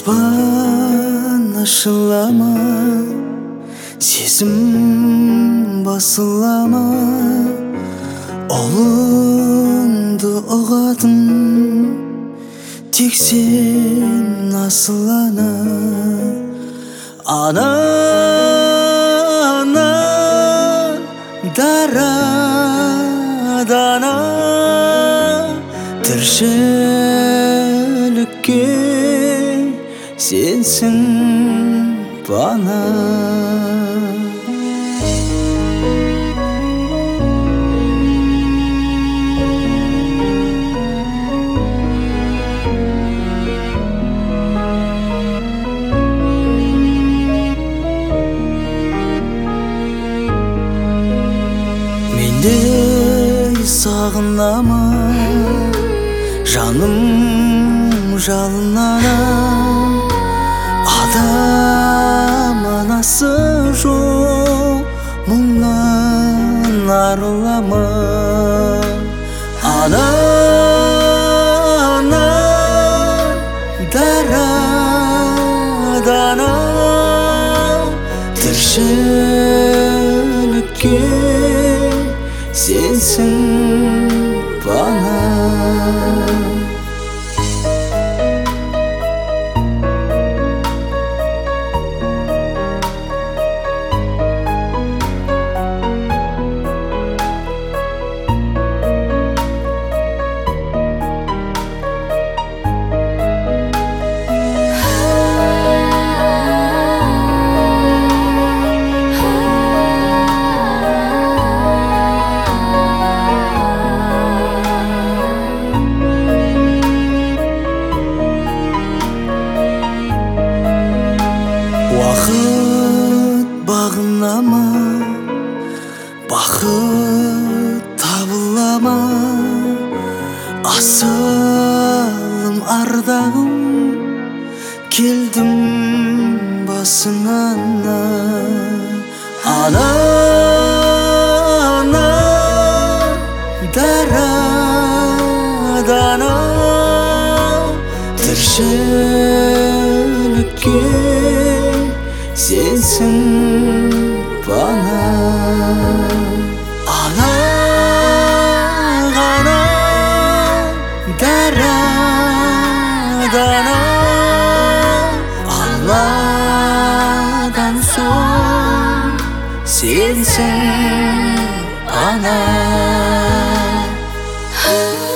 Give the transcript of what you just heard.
Аспан ашылама, сезім басылама, ұлыңды ұғатын тек сен асыл ана. Ана, ана, дара, дана, тіршілікке сенсің пана. Мендей сағынама, жаным жалынада, адам анасы жоқ, мұңнан арылама. Ана, ана, дара, дана, тіршілікке сенсің пана. Уақыт бағынама, бақыт табылама, асылым ардағым, келдім басыңа. Ана, ана, дара, дана, тіршілікке сенсің пана. Ана, ана, дара, дана, Алладан соң сенсің пана.